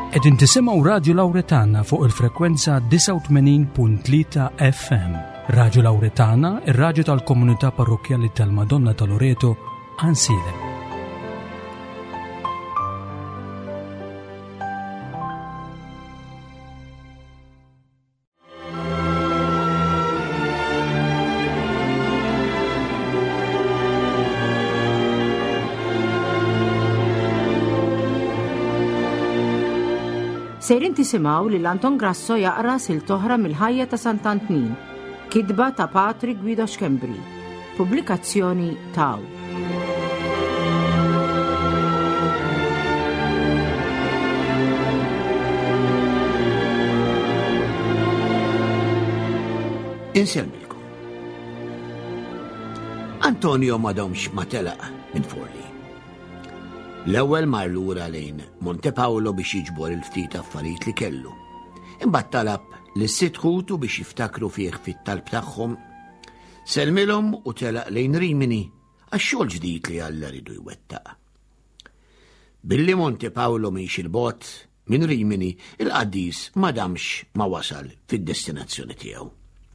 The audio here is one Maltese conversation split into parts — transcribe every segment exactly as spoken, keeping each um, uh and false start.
Qegħdin tisimgħu Radio Lawretana fuq il-frekwenza tisa' u tmenin punt tlieta F M. Radio Lawretana, ir-radju tal-Komunità Parrokjali tal-Madonna ta' Loreto, Ansile. Sejrin tisimaw li l-Anton Grasso jaqra sil-toħra mill-ħajja ta' Sant'Antnin, kidba ta' Patri Guido Xkembri, pubblikazzjoni Taw. Inselmilkom. Antonio madomx ma telaq minn Forli. L-ewwel mar lura lejn Monte Paolo biex jiġbor il-ftit affarijiet li kellu. Imbagħad talab lis-sitt ħutu biex jiftakru fih fit-talb tagħhom, selmilhom u telaq lejn Rimini għax-xogħol ġdid li Alla ridu jwettaq. Billi Monte Paolo mhix il-bot minn Rimini, il-qaddis ma damx ma wasal fid-destinazzjoni tiegħu.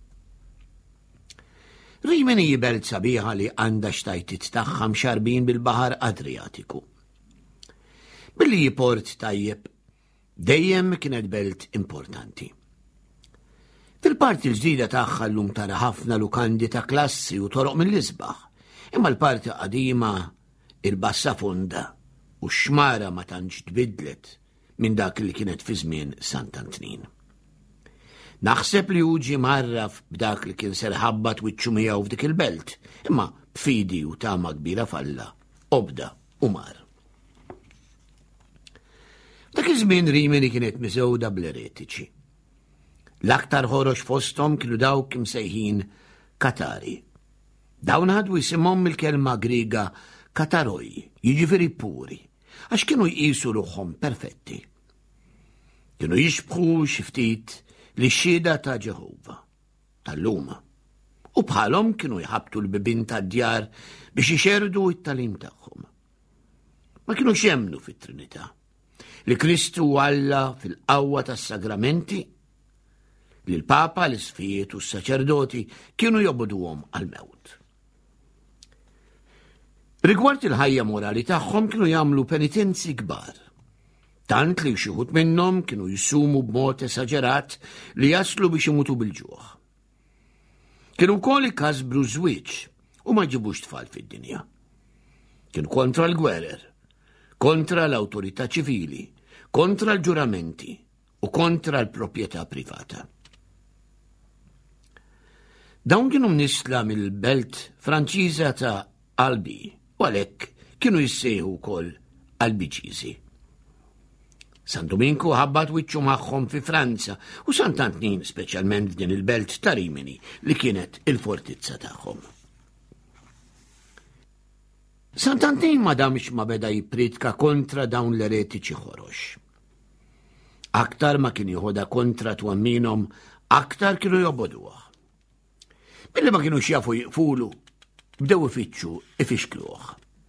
Rimini jibelt sabiħa li għandha xtajtit tagħha mxarbin bil-Baħar Adriatiku. Billi jiport tajjeb, dejjem kienet belt importanti. Fil-parti l-ġdida tagħha llum tara ħafna lukandi ta' klassi u toroq mill-isbaħ, imma l-parti qadima il-bassa fonda u x-xmara ma tantx tbidlet minn dak li kienet fi żmien Sant'Antnin. Naħseb li uġi marraf b'dak li kien serħabbat wiċċu miegħu f'dik il-belt, imma b'fidi u tama kbira falla, obda u mar. Dak iż-żmien Rimini kienet miżewda bl-eretiċi. L-aktar ħorox fosthom kienu dawk imsejħin Katari. Dawn ħadu jisimhom mill-kelma Griega kataroi, jiġifieri puri, għax kienu jqisu ruħhom perfetti. Kienu jixbħu xi ftit li xhieda ta' Ġehova, tal-luma, u bħalhom kienu jħabtu l-bibin tad-djar biex ixerdu t-talim tagħhom. Ma kienu xemnu fit-Trinità, li Kristu Alla fil-qawwa tas-sagramenti, li l-Papa, l-Isfijiet u s-saċerdoti kienu jobbuduhom għal-mewt. Rigward il-ħajja morali tagħhom kienu jagħmlu penitenzi kbar, tant li xi wħud minnhom kienu jissumu b'mod esaġerat li jaslu biex imutu bil-ġuħ. Kienu wkoll ikasbru żwieġ u ma ġibux tfal fid-dinja. Kienu kontra l-gwerer, kontra l-awtorità ċivili, kontra l-ġuramenti u kontra l-proprjetà privata. Dawn kienu mnisla mill-belt Franċiża ta' Albi u għalhekk kienu jissejħu wkoll Albiċiżi. San Dominku ħabbat wiċċu magħhom fi Franza u Sant'Antnin speċjalment f'din il-belt ta' Rimini li kienet il-fortizza tagħhom. Sant'Antnin ma damx ma beda jipritka kontra dawn l-eretiċi ħorox. Aktar ma kien jieħodha kontra twamminhom, aktar kienu jobboduha. Billi ma kienu xjafu jiqfulu, bdew ifittxu ifixkluh.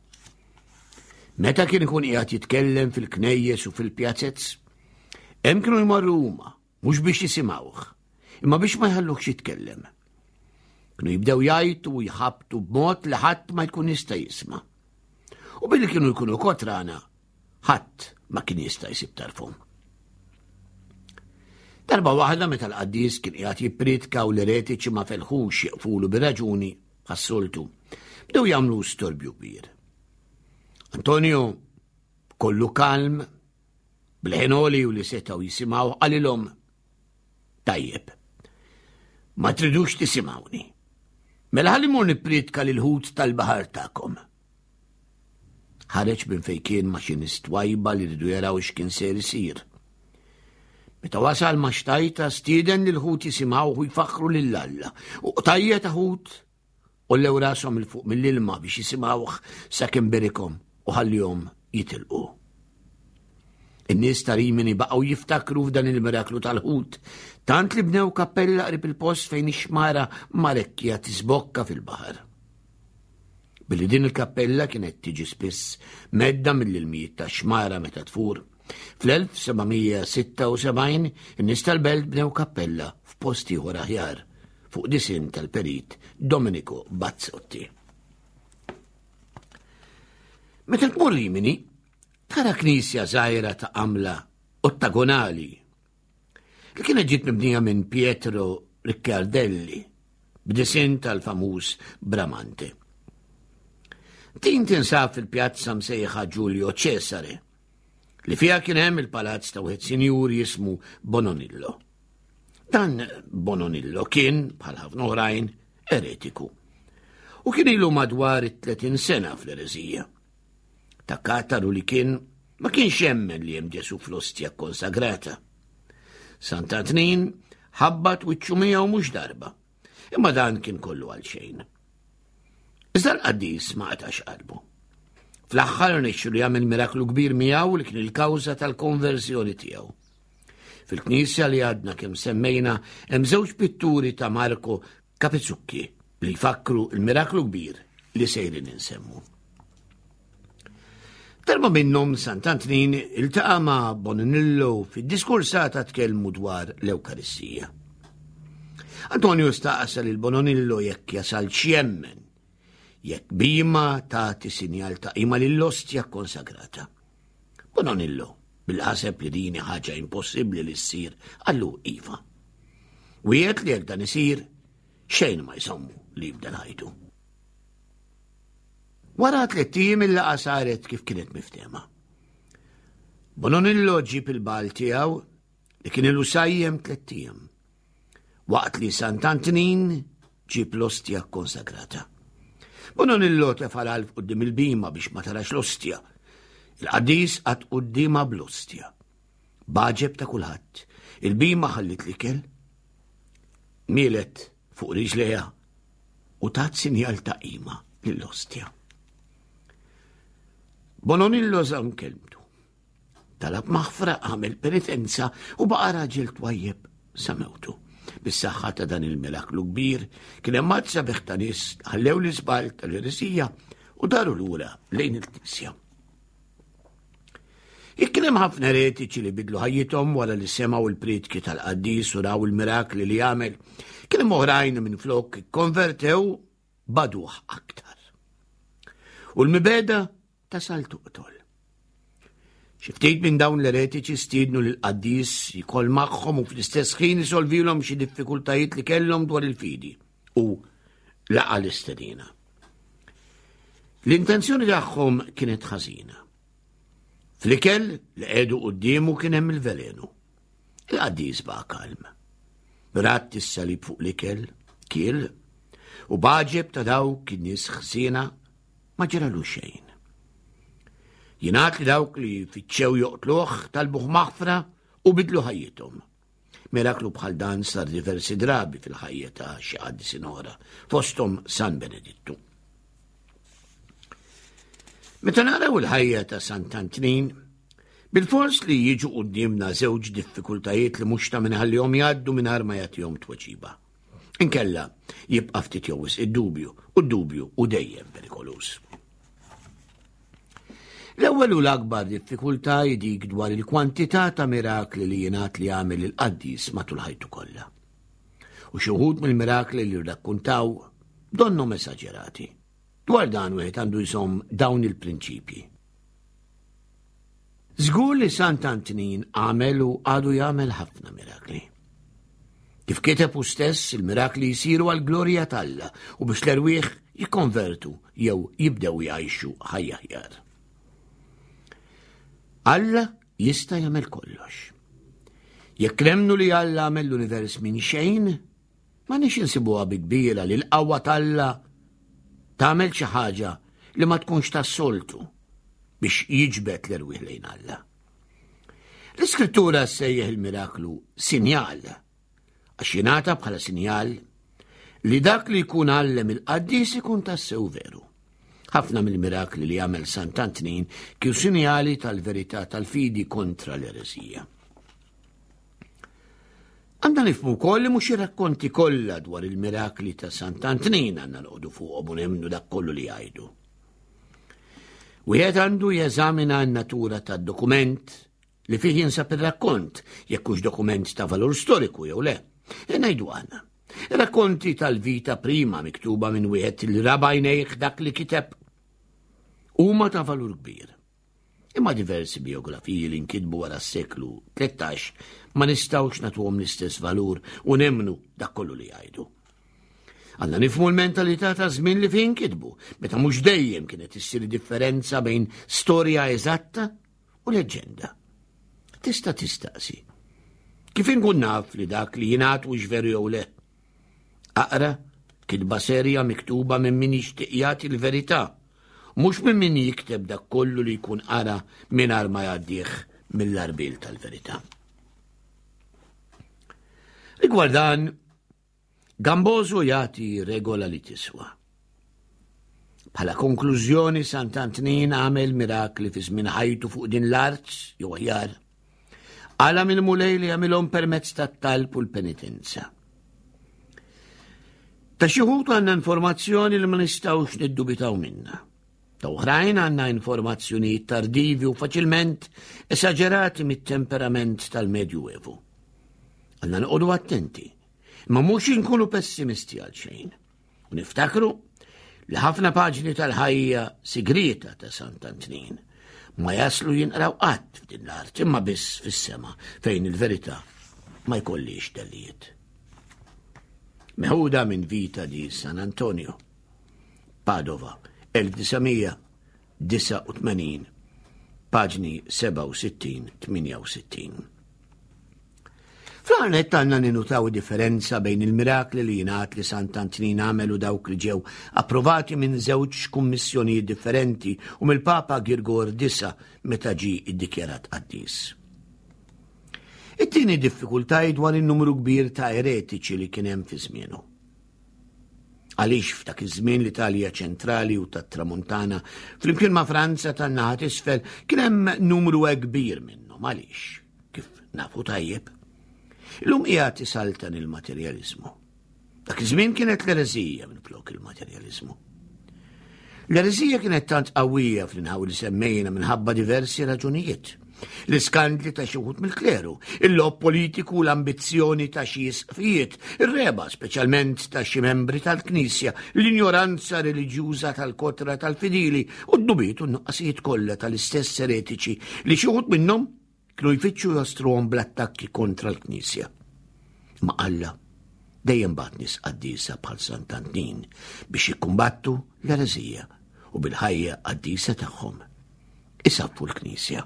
Meta kien ikun qiegħed jitkellem fil-knejjes u fil-pjazzezz, hemm kienu jmorru huma, mhux biex jisimgħuh, imma biex ma jħalluhx jitkellem. Kienu jibdew jgħidu u jħabtu b'mod li ħadd ma jkun jista' jisma'. U billi kienu jkunu kotrana, ħadd ma kien jista' jsib tarfhom. Darba waħda meta l-qaddis kien qiegħed jippritka u l-eretiċi ma felħux jaqfulu bir-raġuni ħassoltu, bdew jagħmlu storbju kbir. Antonio, kollu kalm, bil-ħenoli u li setgħu jisimgħu qalilhom, tajjeb, ma tridux tisimgħuni. Mela ħalli mur nippritka lil ħut tal-baħar tagħkom. Ħareġ minn fejn kien maċinist wajba li rridu jaraw x'kien ser isir. Meta wasal ma' xtajta stieden lil ħut jisimgħu u jfaħħru lil Alla u tajja ta' ħut u llew rashom il fuq mill-ilma biex jisimgħuh sakemm berikhom u ħallihom jitilqu. In-nies ta' Rimini baqgħu jiftakru f'dan il-miraklu tal-ħut, tant li bnew kappella qrib il-post fejn ix-xmara Marekkja tisbokka fil-baħar. Billi din il-kappella kienet tiġi spiss medda mill-ilmijiet ta' xmara meta tfur, fl-elf sebgħimija sitta u sebgħin in-nies tal-belt bnew kappella f'post ieħor aħjar fuq disinn tal-perit Domenico Bazzotti. Meta tmur Rimini, tara knisja żgħira ta' għamla ottagonali li kienet ġiet mibnija minn Pietro Riccardelli b'disinn tal-famuż Bramante. Din tinsab fil-pjazza msejħa Giulio Cesare, li fiha kien hemm il-palazz ta' wieħed sinjur jismu Bononillo. Dan Bononillo kien, bħal ħafna oħrajn, eretiku. U kien ilu madwar tletin sena fl-eresija. Ta' kataru li kien ma kienx jemmen li hemm Ġesu fl-ostja konsagrata. Sant'Antnin ħabbat wiċċu miegħu mhux darba, imma dan kien kollu għal xejn. Iżda l-qaddis ma qatax qalbu. Fl-aħħar nexxu li jagħmel miraklu kbir miegħu li kien il-kawża tal-konversjoni tiegħu. Fil-knisja li għadna kemm semmejna hemm żewġ pitturi ta' Marco Capezzucchi li jfakru l-miraklu kbir li sejrin insemmu. Darba minnhom Sant'Antnin iltaqa' ma' Bononillo fid-diskursata tkellmu dwar l-Ewkaristija. Antonio staqsa lil Bononillo jekk jasal x'jemmen jekk bima tagħti sinjal ta' qima lill-ostja konsagrata. Bononillo bil-ħaseb li dini ħaġa impossibbli li ssir għallu iva. Wieħed li jekk dan isir xejn ma jsommu li jibda ħajtu. Wara tliet ijiem il-laqgħa saret kif kienet miftema. Bononillo ġib il-bal tiegħu li kien ilu sajjem tliet ijiem, waqt li Sant'Antnin ġib l-ostja konsagrata. Bononillo tefal għalf qudiem il-bima biex ma tarax l-ostja. Il-qaddis qatt qudiemha bl-ostja. Baġeb ta' kulħadd. Il-bima ħallit l-ikel, mielet fuq riġleha u tat sinjal ta' qima lill-ostja. Bononillo żamm kelmtu. Talab maħfra, għamel penitenza u baqa' raġel twajjeb sa mewtu. Bis-saħħa ta' dan il-miraklu kbir kien hemm mazza beħ ta' nies ħallew l-iżbal tal-eresija u daru lura lejn il-knisja. Jekk kien hemm ħafna eretiċi li bidlu ħajjithom wara li semgħu l-pritki tal-qaddis u raw il-mirakli li jagħmel, kien hemm oħrajn minflok ikkonvertew baduh aktar. U l-mibeda tasal tuqtol. Xi ftit minn dawn l-eretiċi stiednu lil qaddis jkoll magħhom u fl-istess ħin isolvilhom xi diffikultajiet li kellhom dwar il-fidi u laqa l-istedina. L-intenzjoni tagħhom kienet ħażina. Fl-ikel li qiegħdu qudiemu kien hemm il-velenu. Il-qaddis baqa' kalm. Rat is-salib fuq l-ikel, kiel, u baġeb ta' dawk in-nies ħsiena ma ġralu xejn. Jingħad li dawk li fittxew joqtluh talbuh maħfra u bidlu ħajjithom. Miraklu bħal dan sar diversi drabi fil-ħajja ta' xi qaddisin oħra, fosthom San Benedittu. Meta naraw il-ħajja ta' Sant'Antnin, bil-fors li jiġu qudiemna żewġ diffikultajiet li mhux ta' minħallihom jgħaddu mingħajr ma jagħtihom tweġiba. Inkella jibqa' ftit jowis id-dubju u d-dubju u dejjem perikolus. L-ewwel u l-akbar diffikultà dik dwar il-kwantità ta' mirakli li jingħad li jagħmel il-qaddis matul ħajtu kollha. U xi wħud mill-mirakli li rrakkuntaw donhom esaġerati. Dwar dan wieħed għandu jżomm dawn il-prinċipji. Żgur li Sant'Antnin għamel u għadu jagħmel ħafna mirakli. Kif kiteb hu stess il-mirakli jsiru għall-glorja t'Alla u biex l-erwieħ jikkonvertu jew jibdew jgħixu ħajja aħjar. Alla jista' jagħmel kollox. Jekk nemnu li Alla għamel l-univers minn xejn, ma nix insibuha bi kbira li l-qawwa t'Alla tagħmel xi ħaġa li ma tkunx tas-soltu biex jiġbed l-erwieħ lejn Alla. L-Iskrittura ssejjaħ il-miraklu sinjal, għax jingħata bħala sinjal li dak li jkun għallem il-qaddis ikun tassew veru. Ħafna mill-mirakli li jagħmel Sant'Antnin kienu sinjali tal-verità tal-fidi kontra l-eresija. Għandna nifhmu wkoll li mhux ir-rakkonti kollha dwar il-mirakli ta' Sant'Antnin għandna noqogħdu fuqhom u nemmnu dak kollu li jgħidu. Wieħed għandu jeżamina n-natura tad-dokument li fih jinsab ir-rakkont jekk hux dokument ta' valur storiku jew le. E ngħidu għandna. Ir-rakkonti tal-vita prima miktuba minn wieħed li raba' jnejh dak li kiteb huma ta' valur kbir. Imma diversi biografiji li nkitbu wara s-seklu tlettax ma nistgħux nagħtuhom l-istess valur u nemnu dak kollu li jgħidu. Għandna nifhmu l-mentalità ta' żmien li fih nkitbu, meta mhux dejjem kienet issir differenza bejn storja eżatta u leġġenda. Tista' tistaqsi. Kif inkun naf li dak li jingħad hux veru jew le? Aqra kitba serja miktuba minn min jixtieq jagħti l-verità, mhux minn min jikteb dak kollu li jkun ara mingħajr ma jgħaddih mill-arbil tal-verità. Rigward dan, Gamboso jagħti regola li tiswa. Bħala konklużjoni Sant'Antnin għamel mirakli fi żmien ħajtu fuq din l-art jew aħjar. Għala minn mulej li għamilhom permezz tat-talb u l-penitenza. Ta' xi wħud għandna informazzjoni li ma nistgħux niddubitaw minnha. Ta' oħrajn għandna informazzjonijiet tardivi u faċilment esaġerati mit-temperament tal-Medju Evu. Għandna noqogħdu attenti, ma mhux inkunu pessimisti għal xejn. U niftakru li ħafna paġni tal-ħajja sigrita ta' Sant'Antnin ma jaslu jinqraw qatt f'din l-art imma biss fis-sema fejn il-verità ma jkollix dallijiet. Meħuda minn Vita di San Antonio, Padova, elf tisgħumija disa' u tmanin, paġni seba' u sittin tminja u sittin. Fl-għarnet għandna ninutaw differenza bejn il-mirakli li jingħad li Sant'Antnin għamel u dawk li ġew approvati minn żewġ kummissjonijiet differenti u mill-Papa Girgor disa' meta ġie iddikjarat qaddis. It-tieni diffikultà dwar in-numru kbir ta' eretiċi li kien hemm fi żmienu. Għaliex f'dak iż-żmien l-Italja ċentrali u tat-Tramuntana flimkien ma' Franza tan-naħa t'isfel kien hemm numru kbir minnhom għaliex kif nafu tajjeb. Illum qiegħed isaltan il-materjaliżmu. Dak iż-żmien kienet l-ereżija minflok il-materjaliżmu. L-ereżija kienet tant qawwija fl-inħaw li semmejna minħabba diversi raġunijiet. L-iskandli ta' xi wħud mill-kleru, il-lob politiku u l-ambizzjoni ta' xi jisqfijiet, ir-reba speċjalment ta' xi membri tal-Knisja, l-injoranza reliġjuża tal-kotra tal-fidili u d-dubiet u n-nuqqasijiet kollha tal-istess eretiċi li xi wħud minnhom kienu jfittxu jostruhom bl-attakki kontra l-Knisja. Ma Alla dejjem bagħat nies qaddisa bħal Sant'Antnin biex jikkumbattu l-ereżija u bil-ħajja qaddisa tagħhom isaffu l-Knisja.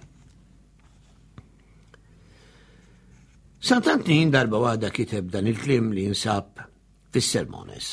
Sant'Antnin darba waħda kiteb dan il-kliem li jinsab fis-Sermones.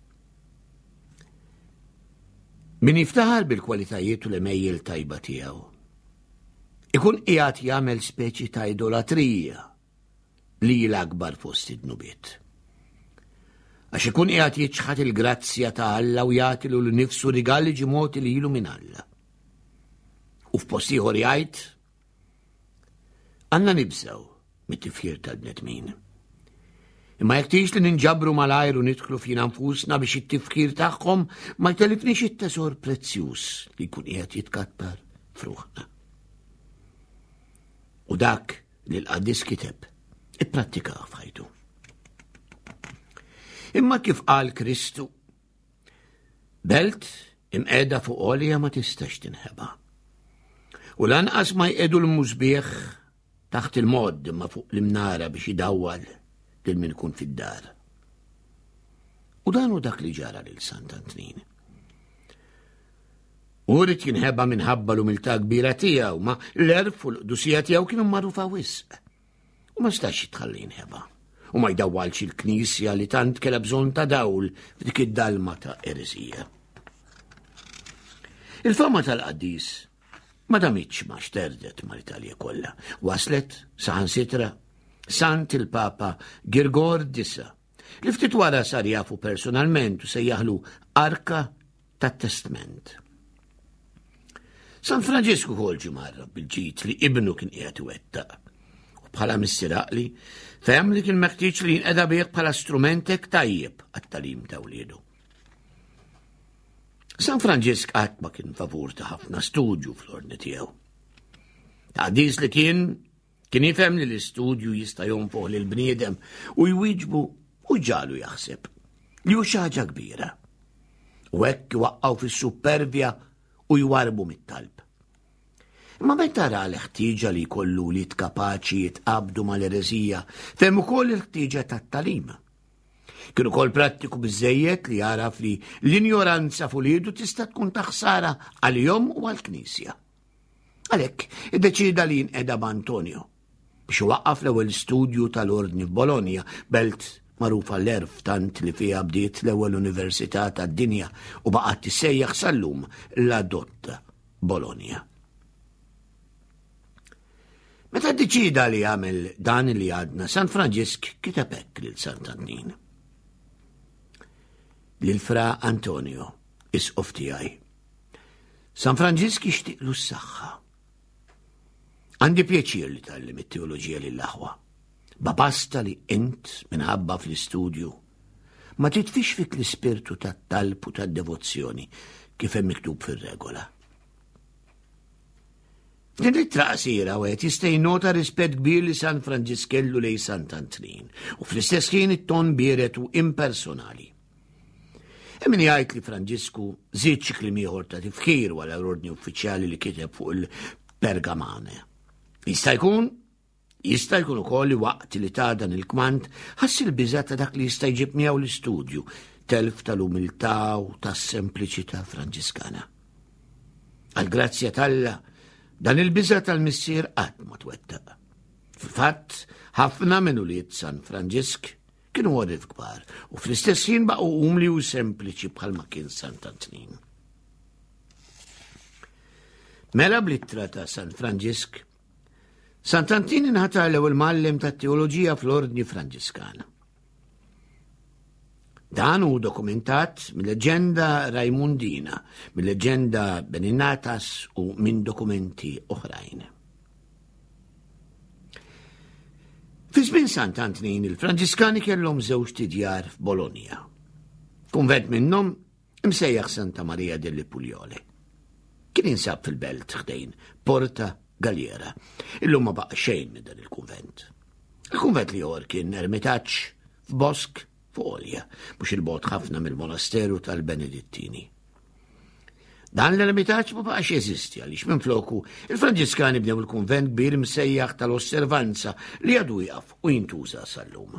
Min jiftaħar bil-kwalitajiet u l-emejjel tajba tiegħu ikun qiegħed jagħmel speċi ta' idolatrija li l-akbar fost id-nubiet. Għax ikun qiegħed jiċħad il-grazzja ta' Alla u jagħtilu l-nifsu rigali ġimgħoti li ilu minn Alla. U f'post ieħor jgħid għandna nibżgħu mit-tifkir tal-bnedmin. Imma jekk tgħix li ninġabru malajr u nidħlu fina nfusna biex it-tifkir tagħhom ma jtelifniex it-tesor prezzjuż li jkun qiegħed jitkattar fruħna. U dak li l-qaddis kiteb ipprattika f'ħajtu. Imma kif qal Kristu, belt imqiegħda fuq għolja ma tistax tinħeba. U lanqas ma jqedu l-mużbieħ taħt il-mod imma fuq l-imnara biex idawwal lil min ikun fid-dar. U dan hu dak li ġara lil Sant'Antnin. U rrid jinħeba minħabba l-umiltà kbira tiegħu, ma l-erf u l-qdusija tiegħu kienu magħrufa wisq. U ma stax jitħalli jinħeba. U ma jdawwalx il-Knisja li tant kellha bżonn ta' dawl f'dik id-dalma ta' ereżija. Il-fama tal-qaddis ma damitx ma xterdet mal-Italja kollha. Waslet saħansitra Sant il-Papa Girgor disa' li ftit wara sar jafu personalment u sejjaħlu Arka tat-Testament. San Franġisku ħolġu marra bil-ġid li ibnu kien qiegħed iwettaq. U bħala missiraqli fehem li kien meħtieġ li jinqeda bih bħala strumentek tajjeb għat-talim ta' wliedu. San Franġisk qatt ma kien favur ta' ħafna studju fl-ordni tiegħu. Taqdis li kien Kien jifhem li l-istudju jista' jonfoq lil bniedem u jwieġbu u ġalu jaħseb li hu xi ħaġa kbira. U hekk waqqgħu fis-supervja u jwarbu mit-talb. Imma meta ra l-ħtieġa li jkollu li tkapaċi jitqabdu mal-ereżija, fehem ukoll il-ħtieġa tat-talim. Kien ukoll prattiku biżżejjed li jaraf li l-injoranza f'uliedu tista' tkun taħsara għalihom u għall-Knisja. Għalhekk iddeċida li jinqeda b'Antonio biex iwaqqaf l-ewwel studju tal-Ordni f'Bologna, belt magħrufa l-erf tant li fiha bdiet l-ewwel università tad-dinja u baqgħet tissejjaħ sal-lum la Dotta Bologna. Meta ddeċida li jagħmel dan li għadna, San Franġisk kiteb hekk lil Sant'Antin. Lil Fra Antonio, isqof tiegħi. San Franġisk jixtieqlu s-saħħa. Għandi pjaċir li tgħallem it-teoloġija lill-aħwa. Babasta li int minħabba fl-istudju ma titfix fik l-ispirtu tat-talb u tad-devozzjoni kif hemm miktub fir-regola. Din ittra qasira wieħed jista' jinnota rispett kbir li San Franġisk kellu lejn Sant'Antin u fl-istess ħin it-ton bieret u impersonali. Hemm min jgħid li Franġisku żied xi kliem ieħor ta' tifkir wara l-ordni uffiċjali li kiteb fuq il-pergamane. Jista' jkun Jista' jkun ukoll li waqt li ta' dan il-kmand ħass il-biża' ta' dak li jista' jġib miegħu l-istudju, telf tal-umiltà u tas-sempliċità Franġiskana. Għall-grazzja t'Alla, dan il-biża' tal-missier qatt ma twettaq. Fil-fatt, ħafna minn ulied San Franġisk kienu għodif kbar u fl-istess ħin baqgħu umli u sempliċi bħalma kien Sant'Antin. Mela bl-ittra ta' San Franġisk, Sant'Antin inħata l-ewwel muallim tat-teoloġija fl-Ordni Franġiskana. Dan hu dokumentat mill-leġenda Raimundina, mill-leġenda Beninatas u minn dokumenti oħrajn. Fi żmien Sant'Antin il-Franġiskani kellhom żewġ tidjar f'Bologna. Kunvent minnhom imsejjaħ Santa Maria delle Pugliole. Kien jinsab fil-belt ħdejn Porta Galliera, illum ma baqa' xejn minn dan il-kunvent. Il-kunvent li jor kien ermitaġġ f'bosk fuq Olja, mhux il-bogħod ħafna mill-monasteru tal-Benedittini. Dan l-ermitaġġ ma baqax jeżisti għaliex minfloku il-Franġiskani bnew il-kunvent kbir msejjaħ tal-osservanza li għadu jaqaf u jintuża sal-lum.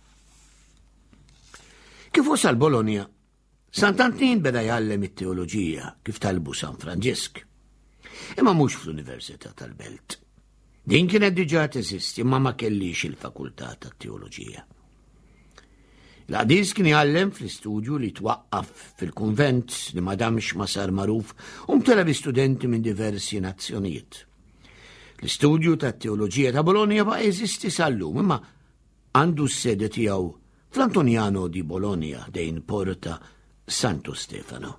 Kif wasal Bologna, Sant'Antin beda jgħallem it-teoloġija kif talbu San Franġisk. Imma mhux fl-Università tal-Belt. Din kienet diġà teżisti imma ma kellix il-fakultà tat-teoloġija. L-qadis kien jgħallem fl-istudju li twaqqaf fil-kunvent li ma damx ma sar magħruf u mtela bi studenti minn diversi nazzjonijiet. L-istudju tat-teoloġija ta' Bologna baqa' jeżisti sal-lum imma għandu s-sede tiegħu fl-Antoniano di Bologna dejn Porta Santo Stefano.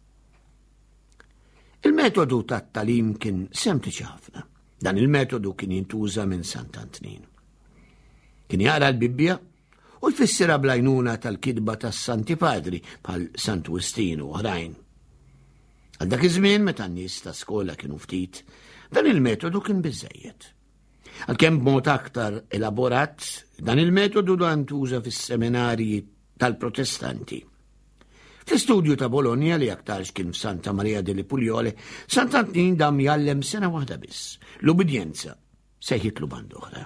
Il-metodu tat-talim kien sempliċi ħafna. Dan il-metodu kien jintuża minn Sant'Antin. Kien jaqra l-Bibbja u jfissirha bl-għajnuna tal-kitba tas-Santi Padri bħal Sant Ustinu u oħrajn. Għal dak iż-żmien meta n-nies ta' skola kienu ftit, dan il-metodu kien biżżejjed. Għalkemm b'mod aktar elaborat, dan il-metodu dan ntuża fis-seminarji tal-Protestanti. Fl-istudju ta' Bologna li aktarx kien f'Santa Maria delle Pugliole, Sant'Antin dam jgħallem sena waħda biss. L-ubidjenza sejħitlu band oħra.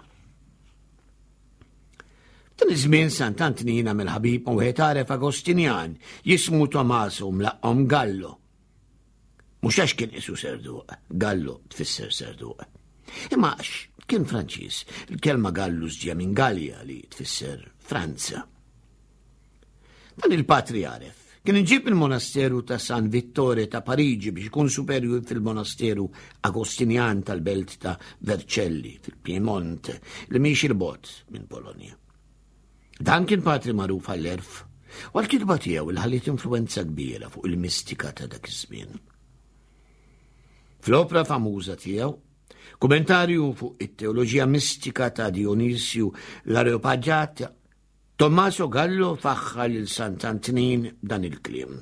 Dan iż-żmien Sant'Antin għamel ħabib u wieħed għaref Agostinjan jismu Tommaso mlaqqhom Gallo. Mhux għax kien isu serduq, Gallo tfisser serduq. Imma għax kien Franċiż, il-kelma Gallus ġie minn Gallia li tfisser Franza. Dan il-patri għaref kien iġib il-monasteru ta' San Vittore ta' Pariġi biex ikun superju fil-monasteru Agostinjan tal-belt ta' Vercelli fil-Piemont li miex il-bot minn Bologna. Dan kien patri magħruf għall-erf u għal-kitba tiegħu li ħallit influenza kbira fuq il-mistika ta' dak iż-żmien. Fl-opra famuża tiegħu, kumentarju fuq it-teoloġija mistika ta' Dionisio l-Areopagita, Tommaso Gallo faħħa lil Sant'Antin dan il-kliem.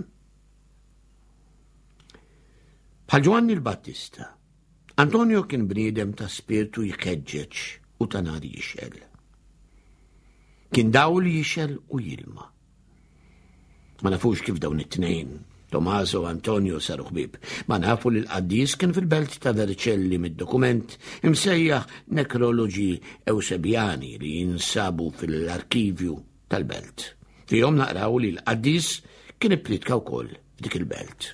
Bħal Giovanni il-Battista, Antonio kien bniedem ta' spiritu jkeġġeġ u ta' nar jixel. Kien dawl jixel u jilma. Ma nafux kif dawn it-tnejn, Tommaso u Antonio saru ħbib. Ma nafu li l-qaddis kien fil-belt ta' Vercelli mid-dokument imsejjaħ Nekroloġi Ewsebjani li jinsabu fil-arkivju tal-belt. Fihom naqraw li l-qaddis kien ipplitka wkoll dik il-belt.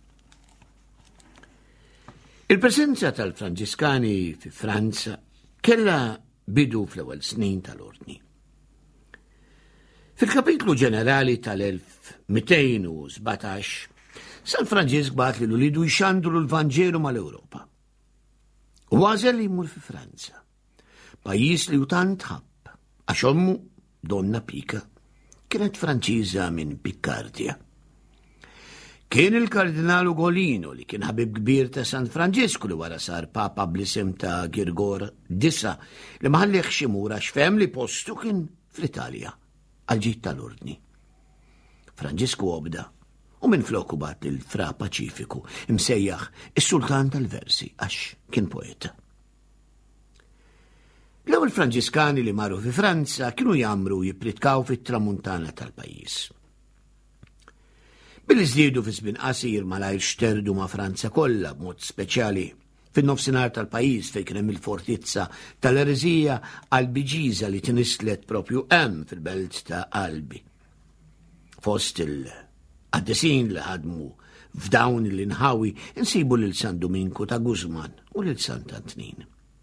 Il-presenza tal-Franġiskani fi Franza kella bidu fl-ewwel snin tal-ordni. Fil-kapitlu ġenerali tal-elf mitejn u sbatax, San Franġisk bat li l-ulidu jxandru l-Vanġelu mal-Ewropa. U għażel li jmur fi Franza, pajjiż li u tant ħabb, għax ommu, Donna Pika, kienet Franċiża minn Pikkardja. Kien il-Kardinalu Ugolino li kien ħabib kbir ta' San Franġisku li wara sar papa bl-isem ta' Girgor disa li maħalliħ ximura x'fem li postu kien fl-Italja għal-ġid tal-ordni. Franġisku obda u minn floku bat l-fra Paċifiku imsejjaħ is-Sultan tal-Versi għax kien poeta. L-ewwel Franġiskani li marru fi Franza kienu jamru jippritkaw fit-tramuntana tal-pajjiż. Billi żdiedu fi żmien qasir malajr xterdu ma' Franza kollha b'mod speċjali fin-nofsinhar tal-pajjiż fejn kien hemm il-fortizza tal-Eresija Albiġiża li tinislet propju hemm fil-belt ta' Albi. Fost il-qaddesin li ħadmu f'dawn l-inħawi insibu lil San Dominku ta' Guzman u lil Sant'Antnin.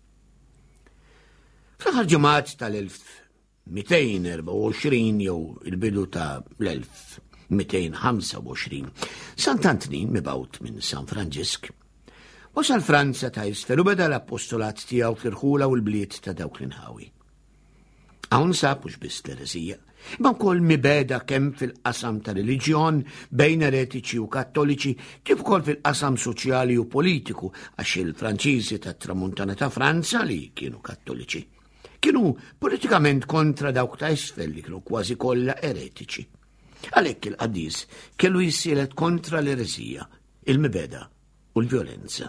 Fl-aħħar ġimgħat tal-elf mitejn erba' u għoxrin jew il-bidu ta' l-elf mitejn ħamsa u għoxrin, Sant'Antnin mibgħut minn San Franġisk wasal Franza ta' isfel u beda l-appostolat tiegħu fl-irħula u l-bliet ta' dawk l-inħawi. Hawn sab mhux biss l-eresija, imma wkoll mibeda kemm fil-qasam ta' reliġjon bejn eretiċi u kattoliċi kif ukoll fil-qasam soċjali u politiku għax il-Franċiżi tat-Tramuntana ta' Franza li kienu kattoliċi kienu politikament kontra dawk ta' isfel li kienu kważi kollha eretiċi. Għalhekk il-qaddis kellu jissielet kontra l-eresija, il-mibeda u l-vjolenza.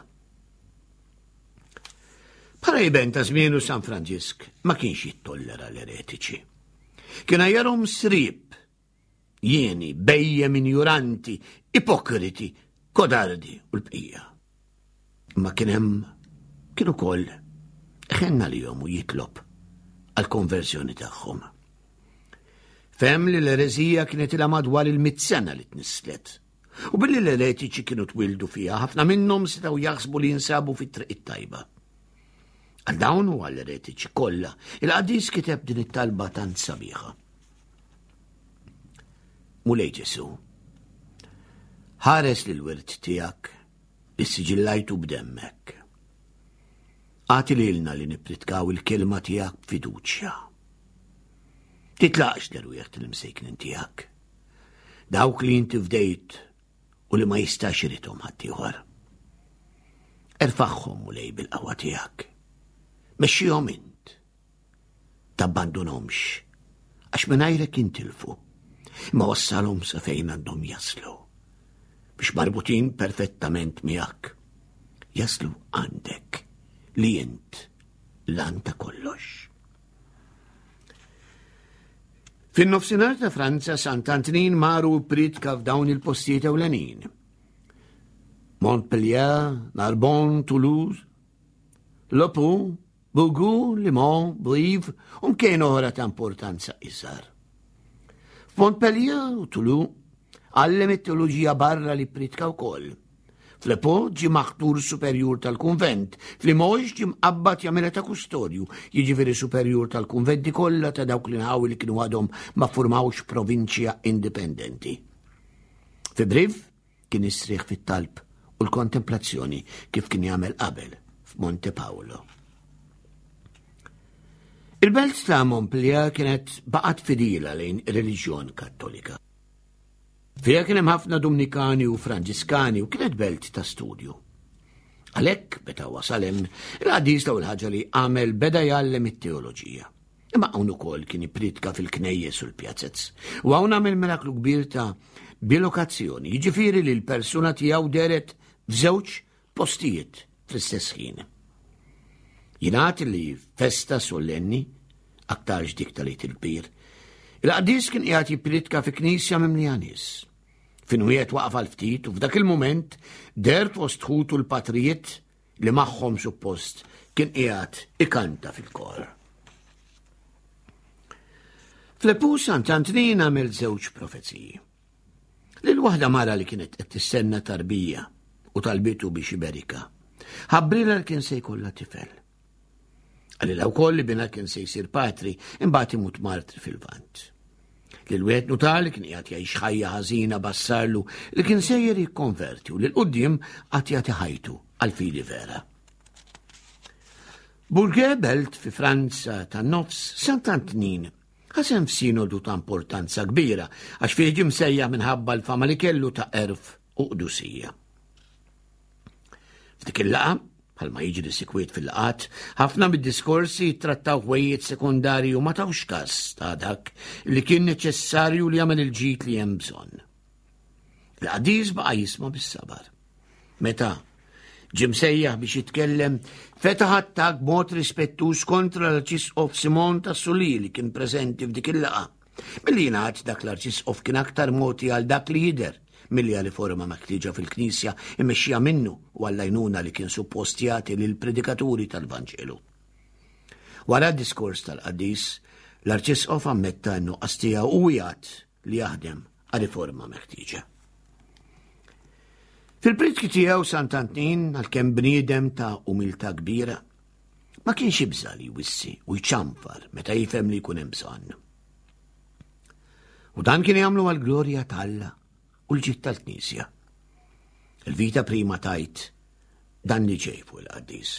Bħala jibben ta' żmienu San Franġisk ma kienx jittollera l-eretiċi. Kien jarhom srib, jieni, bejjem injuranti, ipokriti, kodardi u l-bqija. Ma kien hemm kien ukoll ħenna li jom u jitlob għal-konversjoni tagħhom. Fem li l-eresija kienet ilha madwar il-mit sena li tnislet. U billi l-eretiċi kienu twildu fija, ħafna minnhom setgħu jaħsbu li jinsabu fit-triq it-tajba. Għal dawn u għall-eretiċi kollha, il-qaddis kiteb din it-talba tant sabiħa. Mulej Ġesu, ħares lil wirt tiegħek li siġillajtu b'demmek. Għati lilna li nippritkaw il-kelma tiegħek b'fiduċja. Titlaqx derwieħ il-msejknin tiegħek. Dawk li inti fdejt u li ma jistax irithom ħaddieħor. Erfaħħom mulej bil-qawwa tiegħek. Mexxihom int. Tabbandunhomx għax mingħajrek jintilfu. Ma wassalhom sa fejn għandhom jaslu. Biex marbutin perfettament miegħek. Jaslu għandek li int lan ta' kollox. Fin-nofsinhar ta' Franza Sant'Antnin maru pritka f'dawn il-postijiet ewlenin. Montpellier, Narbonne, Toulouse, Le Pau, Bourgogne, Le Mans, Brive u mkien oħra ta' importanza iżgħar. F'Montpellier u Toulouse għallem it-teoloġija barra li pritka wkoll. F'Le Pau ġie maħtur superjur tal-kunvent, f'Limoges ġie mqabbad jagħmilha ta' kustodju, jiġifieri superjur tal-kunventi kollha ta' dawk l-inħawi li kienu għadhom ma ffurmawx provinċja indipendenti. Fi Brive kien isriħ fit-talb u l-kontemplazzjoni kif kien jagħmel qabel f'Monte Paolo. Il-belt ta' Montpellier kienet baqgħet fidila lejn ir-reliġjon Kattolika. Fija kien hemm ħafna Dominikani u Franġiskani u kienet belt ta' studju. Għalhekk meta wasal hemm il-qaddis l-ewwel ħaġa li għamel beda jgħallem it-teoloġija. Imma hawn ukoll kien ippritka fil-knejjes u l-pjazzezz. U hawn għamel miraklu kbir ta' bilokazzjoni, jiġifieri li l-persuna tiegħu deret f'żewġ postijiet fl-istess ħin. Jingħad li festa solenni, aktar dik tal-Ejt il-Kbir, il-Qaddis kien qiegħed jippiritka fi knisja mimlija nies. Fin wieħed waqaf għal ftit u f'dak il-mument dert fost ħutu l-patrijiet li magħhom suppost kien qiegħed ikanta fil-kor. Fl-Epu Sant'Antnin għamel żewġ profeziji. Lil waħda mara li kienet qed tistenna tarbija u talbitu biex iberika. Ħabbrila li kien se jkollha tifel. Għalila wkoll li bina kien se jsir patri imbagħad imut martri fil-Vant. Lil wieħed nutal li kien qiegħed jgħix ħajja ħażina bassarlu li kien sejjer jikkonverti u lil quddiem qatt jagħti ħajtu għal fidi vera. Bourget Belt fi Franza tan-nofs Sant'Antnin ħasem f'sinodu ta' importanza kbira għax fih ġie msejjaħ minħabba l-fama li kellu ta' erf u qdusija. F'dik il-laqa, bħalma jiġri sikwiet fil-laqat, ħafna mid-diskorsi trattaw ħwejjiet sekundarji u ma tawx każ ta' dak li kien neċessarju li jagħmel il-ġid li hemm bżonn. Il-Qaddis baqa' jisma' bis-sabar. Meta ġie msejjaħ biex jitkellem, fetaħ attakk b'mod rispettuż kontra l-Arċisqof Simon ta' Sully li kien preżenti f'dik il-laqa. Milli jingħad dak l-Arċisqof kien aktar moti għal dak li jidher milli għal forma maktiġa fil-Knisja immexxija minnu u għall-għajnuna li kien suppost jagħti lill-predikaturi tal-Vanġelu. Wara d-diskors tal-Qaddis, l-Arċisqof ammetta n-nuqqas tiegħu u jgħid li jaħdem għal riforma meħtieġa. Fil-pritki tiegħu Sant'Antnin għalkemm bniedem ta' umiltà kbira, ma kienx jibża li jwissi u jċampar meta jifhem li jkun hemm bżonn. U dan kien jagħmlu għall-glorja tal-Alla u l-ġid tal-Knisja. Il-vita prima tajt dan li ġej fuq il-Qaddis.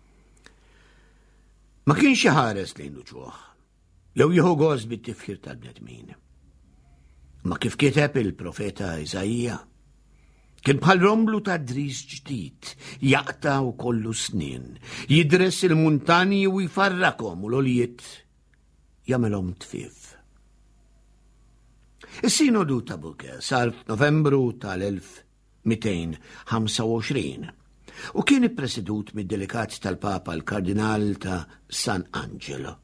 Ma kienx ħares lejn l-ġuħ, jew jieħu goż bit-tifħir tal-bnedmin. Ma kif kiteb il-profeta Iżajja, kien bħal romblu ta' dris ġdid, jaqta' u kollu snin, jidres il-muntani u jfarrakom u l-olijiet jagħmelhom tfif. Is-sinodu ta' Bourget sar f'Novembru tal-elf mitejn ħamsa u għoxrin u kien ippresedut mid-delegat tal-Papa l-Kardinal ta' San Angelo.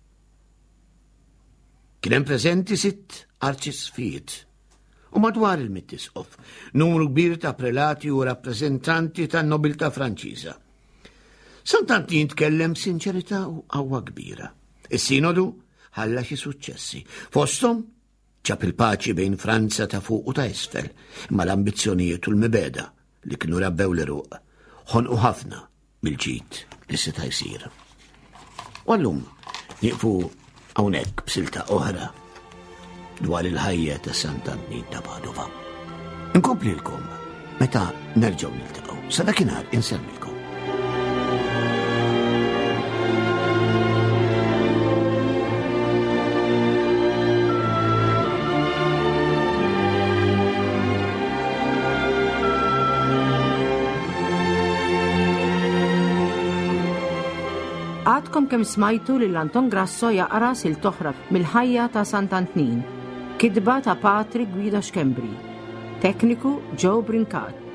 Kien hemm preżenti sitt arċisfijiet u madwar il-mittisqof, numru kbir ta' prelati u rappreżentanti tan-nobiltà Franċiża. Sant'Antnin tkellem sinċerità u qawwa kbira. Is-sinodu ħalla xi suċċessi. Fosthom ċab il-paċi bejn Franza ta' fuq u ta' isfel, imma l-ambizzjonijiet u l-mibeda li kienu rabbew l-Iruq ħonqu ħafna bil-ġid li seta' jsir. U llum nieqfu hawnhekk b'silta oħra dwar il-ħajja ta' Sant'Antnin ta' Padova. Inkomplilkom meta nerġgħu niltaqgħu. Sa dakinhar insemmilkom. Għadkom kem smajtu li l-Anton Grasso jaqra sil-toħra mill-ħajja ta' Sant'Antnin, kidba ta' Patrick Guido Xkembri, tekniku Joe Brinkat.